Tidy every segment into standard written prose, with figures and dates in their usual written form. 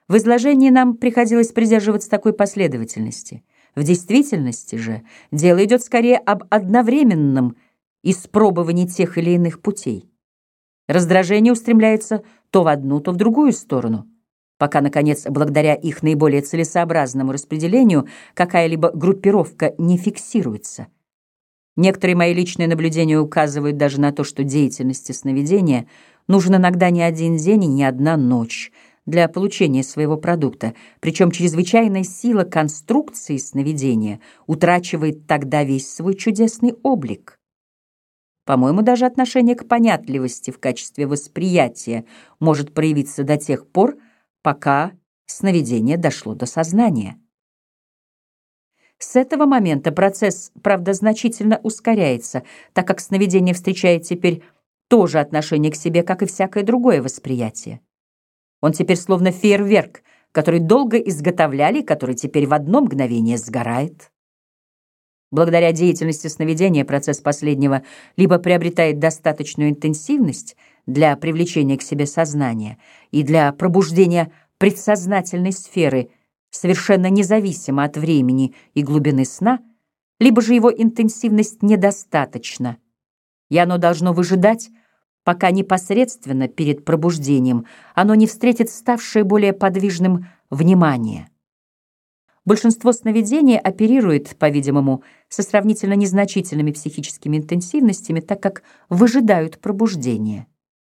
В изложении нам приходилось придерживаться такой последовательности. В действительности же дело идет скорее об одновременном испробовании тех или иных путей. Раздражение устремляется то в одну, то в другую сторону, пока, наконец, благодаря их наиболее целесообразному распределению какая-либо группировка не фиксируется. Некоторые мои личные наблюдения указывают даже на то, что деятельности сновидения нужен иногда не один день и не одна ночь для получения своего продукта, причем чрезвычайная сила конструкции сновидения утрачивает тогда весь свой чудесный облик. По-моему, даже отношение к понятливости в качестве восприятия может проявиться до тех пор, пока сновидение дошло до сознания. С этого момента процесс, правда, значительно ускоряется, так как сновидение встречает теперь то же отношение к себе, как и всякое другое восприятие. Он теперь словно фейерверк, который долго изготовляли и который теперь в одно мгновение сгорает. Благодаря деятельности сновидения процесс последнего либо приобретает достаточную интенсивность для привлечения к себе сознания и для пробуждения предсознательной сферы, совершенно независимо от времени и глубины сна, либо же его интенсивность недостаточна, и оно должно выжидать, пока непосредственно перед пробуждением оно не встретит ставшее более подвижным внимание. Большинство сновидений оперирует, по-видимому, со сравнительно незначительными психическими интенсивностями, так как выжидают пробуждения.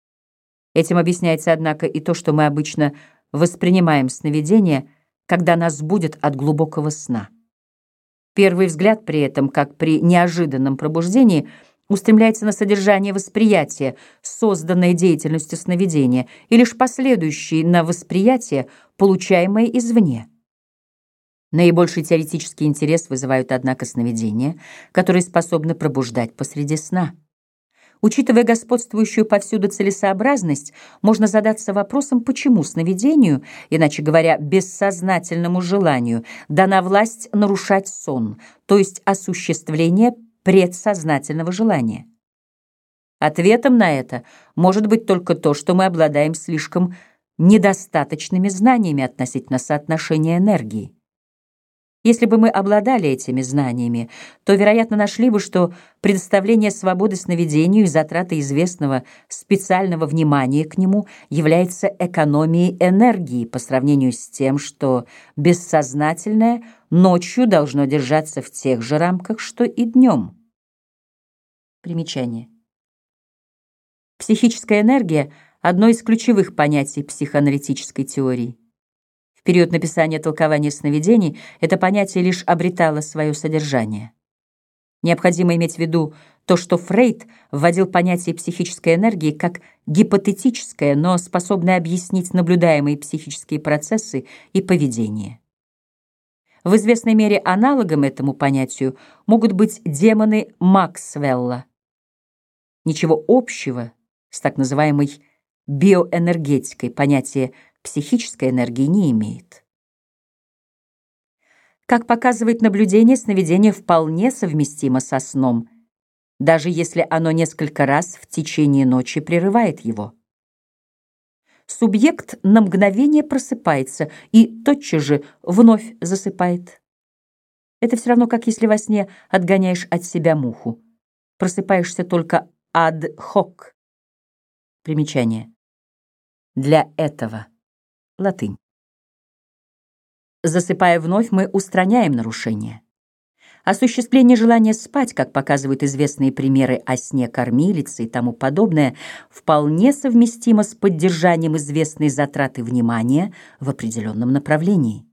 Этим объясняется, однако, и то, что мы обычно воспринимаем сновидение, когда нас будят от глубокого сна. Первый взгляд при этом, как при неожиданном пробуждении, устремляется на содержание восприятия, созданное деятельностью сновидения, и лишь последующий на восприятие, получаемое извне. Наибольший теоретический интерес вызывают, однако, сновидения, которые способны пробуждать посреди сна. Учитывая господствующую повсюду целесообразность, можно задаться вопросом, почему сновидению, иначе говоря, бессознательному желанию, дана власть нарушать сон, то есть осуществление предсознательного желания. Ответом на это может быть только то, что мы обладаем слишком недостаточными знаниями относительно соотношения энергии. Если бы мы обладали этими знаниями, то, вероятно, нашли бы, что предоставление свободы сновидению и затрата известного специального внимания к нему является экономией энергии по сравнению с тем, что бессознательное ночью должно держаться в тех же рамках, что и днем. Примечание. Психическая энергия — одно из ключевых понятий психоаналитической теории. В период написания толкования сновидений это понятие лишь обретало свое содержание. Необходимо иметь в виду то, что Фрейд вводил понятие психической энергии как гипотетическое, но способное объяснить наблюдаемые психические процессы и поведение. В известной мере аналогом этому понятию могут быть демоны Максвелла. Ничего общего с так называемой биоэнергетикой понятие психической энергии не имеет. Как показывает наблюдение, сновидение вполне совместимо со сном, даже если оно несколько раз в течение ночи прерывает его. Субъект на мгновение просыпается и тотчас же вновь засыпает. Это все равно, как если во сне отгоняешь от себя муху. Просыпаешься только ad hoc. Примечание. Для этого. Латынь. Засыпая вновь, мы устраняем нарушение. Осуществление желания спать, как показывают известные примеры о сне кормилицы и тому подобное, вполне совместимо с поддержанием известной затраты внимания в определенном направлении.